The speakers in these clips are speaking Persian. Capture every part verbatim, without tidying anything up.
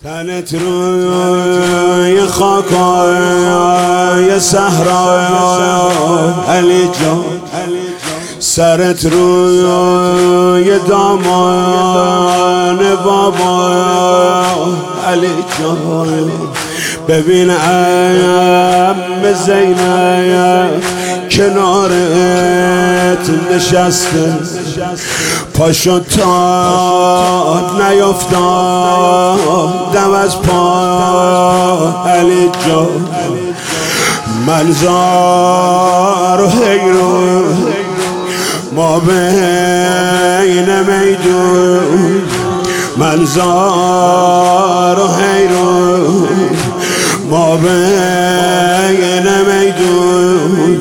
تنت روی خاکای صحرا علی جان، سرت روی دامان بابا علی جان. ببین عم زینب کنارت نشسته، پاشو تا نیفتاد دم از پا علی جان. منظار و حیرون ما بین میدون، منظار و حیرون ما بین میدون.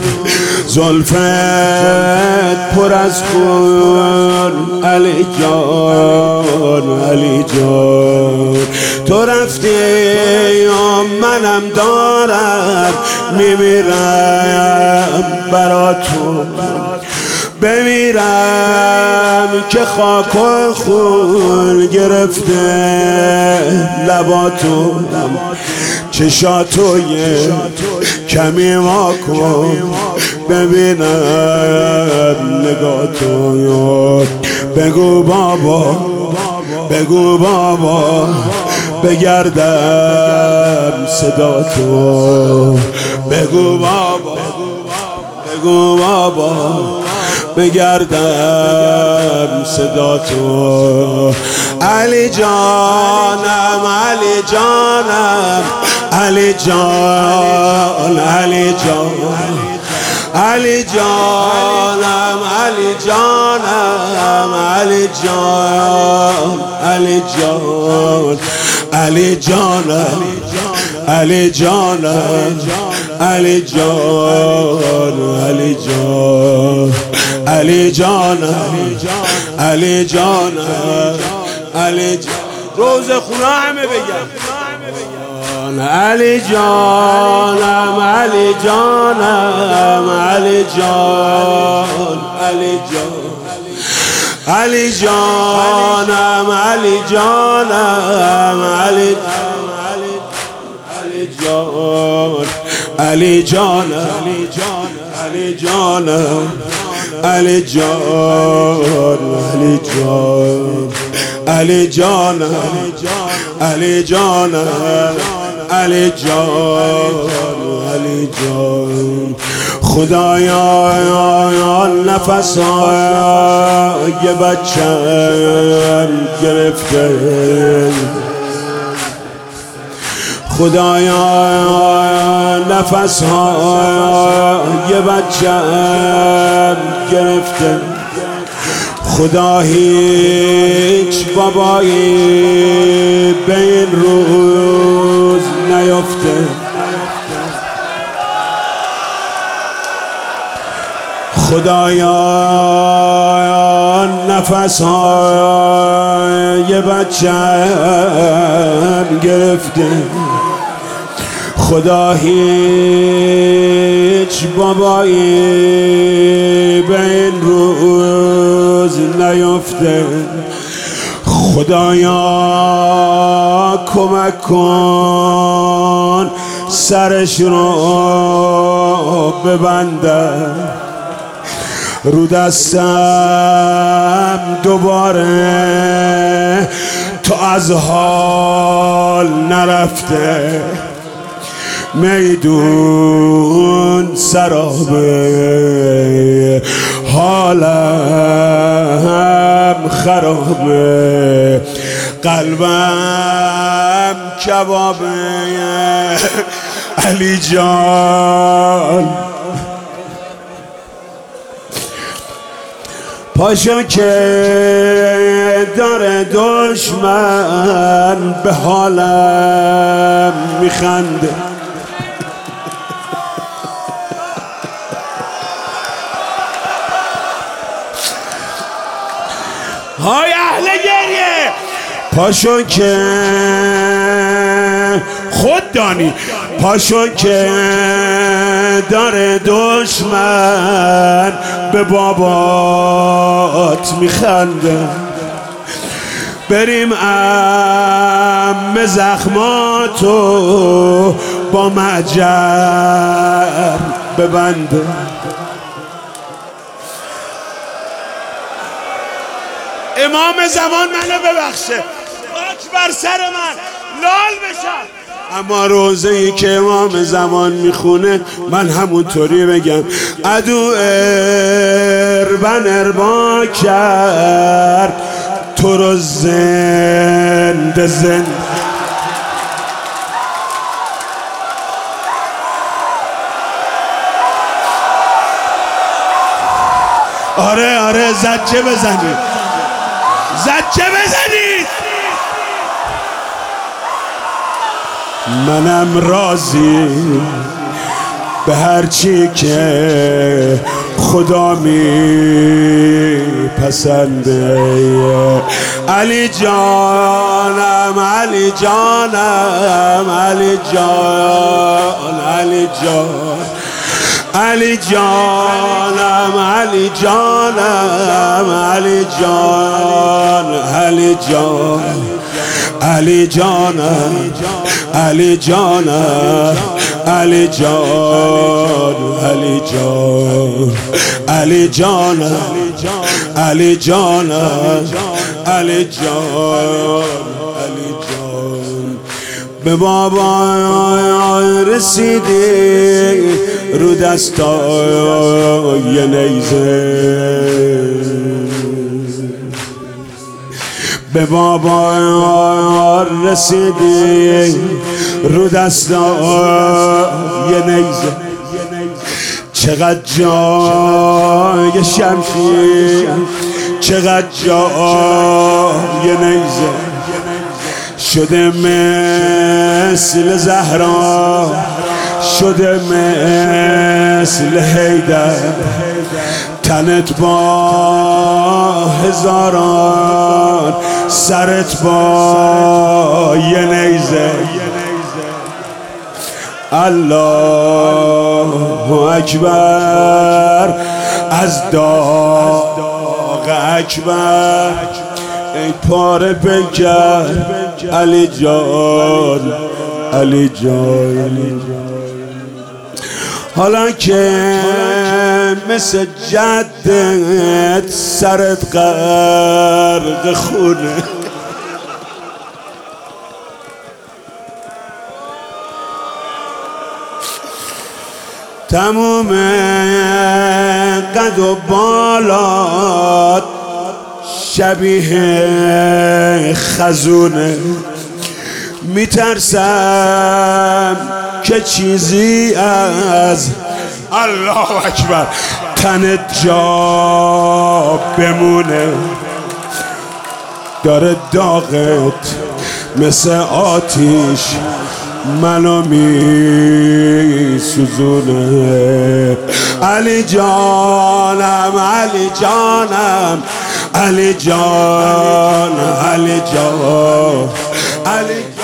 زلفت پر از خون علی جان، علی جان. تو رفتی یا منم دارم میمیرم برا تو، بمیرم که خاک و خون گرفته لباتو. چشاتو یه کمی ما کن ببینم نگاتو. بگو بابا، بگو بابا بگردم صداتو. بگو بابا، بگو بابا بگردم صداتو. علی جانم، علی جانم، علی جان، علی جان، علی جانم، علی جانم، علی جان، علی جان، علی جانم، علی جانم، علی جان، علی جان، علی جانم، علی جانم، علی جان. روز خونه همه بگم علی جانم، علی جانم، علی جان، علی جان، علی جانم، علی جانم، علی جان، علی جانم، علی جانم، علی جان، علی جان، علی جانم، علی جانم، علی جان، علی جان. خدایا نفسای بچم گرفته، خدایا نفسهای بچم گرفته. خدا هیچ بابایی به این روز نیفته. خدایا نفسهای بچم گرفته. خدا هیچ بابایی به این روز نیفته. خدایا کمک کن سرش رو ببندم، رو دستم دوباره تو از حال نرفته. میدون سرابه حالم خرابه، قلبم کبابه علی جان. پاشو که داره دشمن به حالم میخنده. های اهل گریه پاشو که خود دانی، پاشو که داره دشمن به بابات میخنده. بریم ام زخماتو با معجر ببنده. امام زمان منو ببخشه، خاک بر سر من لال بشم. اما روزه ای که امام زمان میخونه من همونطوری بگم عدو اربن اربا کرد تو رو زنده زنده. آره آره زجه بزنید، زجه بزنید. منم راضی به هرچی که خدا می پسنده. علی جانم علی جانم علی جان علی جان علی جانم علی جانم علی جان علی جان علی جانم علی جانم علی جان علی جان علی جانم علی جانم علی جان علی جان. به بابا رسیدی رو دستای نیزه، به بابا رسیدی رو دستای نیزه. چقدر جای شمشیر، چقدر جای نیزه، شده مثل زهرا، شده مثل حیدر. تنت با هزاران، سرت با یه نیزه. الله اکبر از داغ اکبر، ای پاره پیکر علی جان علی جان. حالا که مثل جدت سرت غرق خونه، تموم قد و بالات شبیه خزونه. میترسم که چیزی از الله اکبر تنت جا بمونه. داره داغت مثل آتیش منو می سوزونه. علی جانم علی جانم علی جان علی جان علی